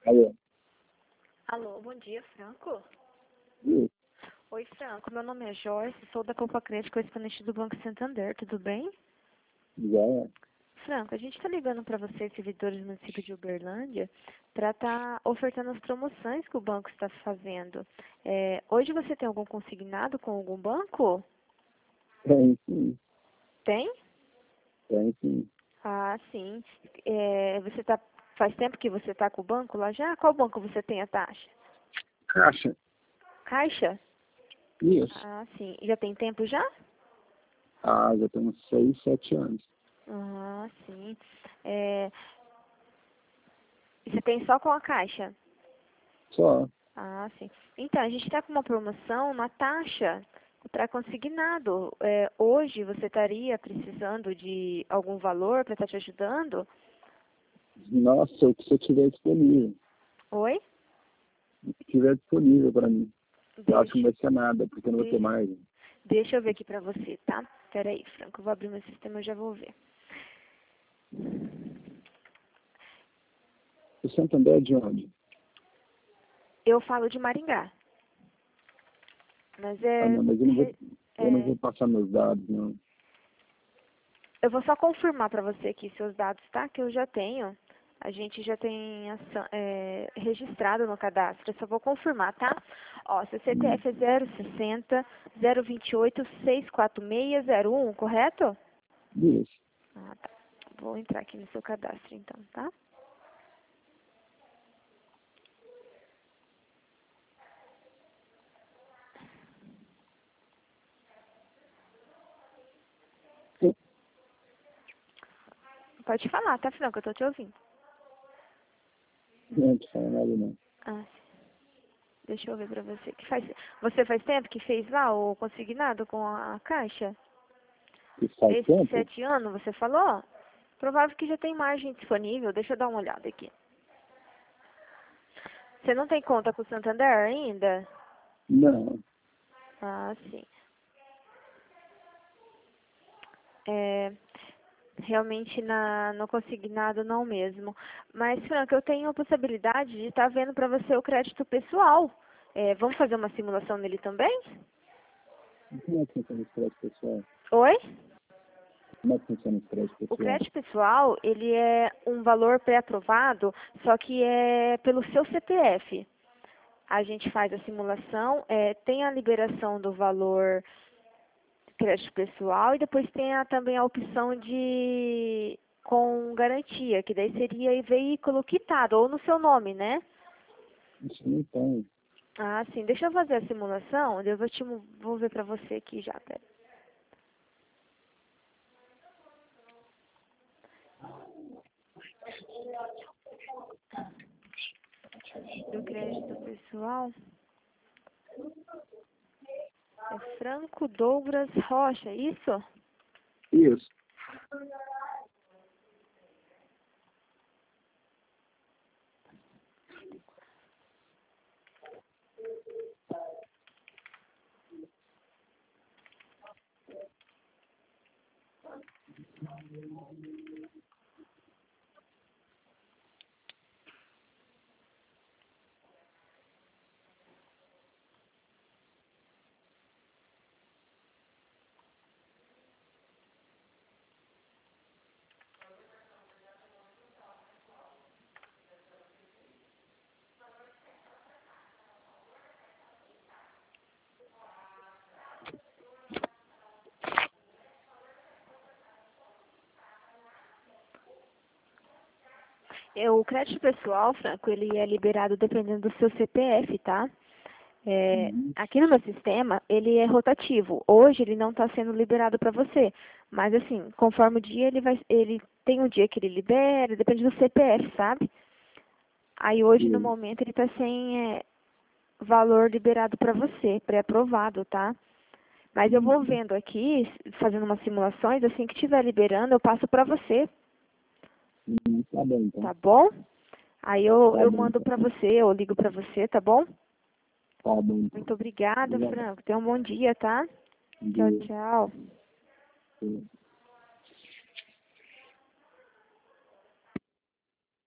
Alô? Alô, bom dia, Franco. Isso. Oi, Franco, meu nome é Joyce, sou da Copa Crédito, correspondente do Banco Santander, tudo bem? Já é. Franco, a gente está ligando para vocês, servidores do município de Uberlândia, para estar ofertando as promoções que o banco está fazendo. Hoje você tem algum consignado com algum banco? Tem sim. Tem? Tem sim. Ah, sim. Faz tempo que você está com o banco lá já? Qual banco você tem a taxa? Caixa. Caixa? Isso. Ah, sim. Já tem tempo já? Ah, já tem uns 6, 7 anos. Ah, sim. É, Você tem só com a Caixa? Só. Ah, sim. Então, a gente está com uma promoção na taxa para consignado. Hoje você estaria precisando de algum valor para estar te ajudando? Nossa, o que você tiver disponível. Oi? O que tiver disponível para mim. Eu acho que não Deixa, vai ser nada, porque eu não vou ter de- mais. deixa eu ver aqui para você, tá? Pera aí, Franco, eu vou abrir meu sistema e já vou ver. O Santander é de onde? Eu falo de Maringá, mas Ah, não, mas eu não é, vou passar meus dados, não. eu vou só confirmar para você aqui seus dados, tá? Que eu já tenho. A gente já tem registrado no cadastro. Eu só vou confirmar, tá? Ó, seu Hum. CPF é 060 028 64601, correto? Isso. Ah, tá. Vou entrar aqui no seu cadastro, então, tá? Sim. Pode falar, tá, Franco? Eu tô te ouvindo. Não te falo nada, não. Ah, sim. Deixa eu ver pra você. Você faz tempo que fez lá o consignado com a Caixa? E faz Esses tempo? 7 anos, você falou? Provável que já tem margem disponível. Deixa eu dar uma olhada aqui. Você não tem conta com o Santander ainda? Não. Ah, sim. É, realmente no consignado não mesmo. Mas, Franca, eu tenho a possibilidade de estar vendo para você o crédito pessoal. Vamos fazer uma simulação nele também? E como é que funciona esse crédito pessoal? Oi? Como é que funciona esse crédito O pessoal? crédito pessoal, ele é um valor pré-aprovado, só que é pelo seu CPF. A gente faz a simulação, tem a liberação do valor crédito pessoal e depois tem também a opção de com garantia, que daí seria veículo quitado, ou no seu nome, né? Isso não tem. Ah, sim. Deixa eu fazer a simulação, eu vou ver pra você aqui já, pera. Do crédito pessoal, é Franco Douglas Rocha, isso? Isso. O crédito pessoal, Franco, ele é liberado dependendo do seu CPF, tá? Uhum. Aqui no meu sistema, ele é rotativo. Hoje ele não está sendo liberado para você. Mas assim, conforme o dia, ele tem um dia que ele libera, depende do CPF, sabe? Aí hoje, no Isso. momento, ele está sem valor liberado para você, pré-aprovado, tá? Mas eu vou Uhum. vendo aqui, fazendo umas simulações, assim que estiver liberando, eu passo para você, Tá bom, então. tá bom? Aí eu, Tá eu bom, mando então. para você, eu ligo para você, tá bom? Tá bom, então. Muito obrigada, Obrigado. Franco. Tenha um bom dia, tá? Bom Tchau, dia. tchau.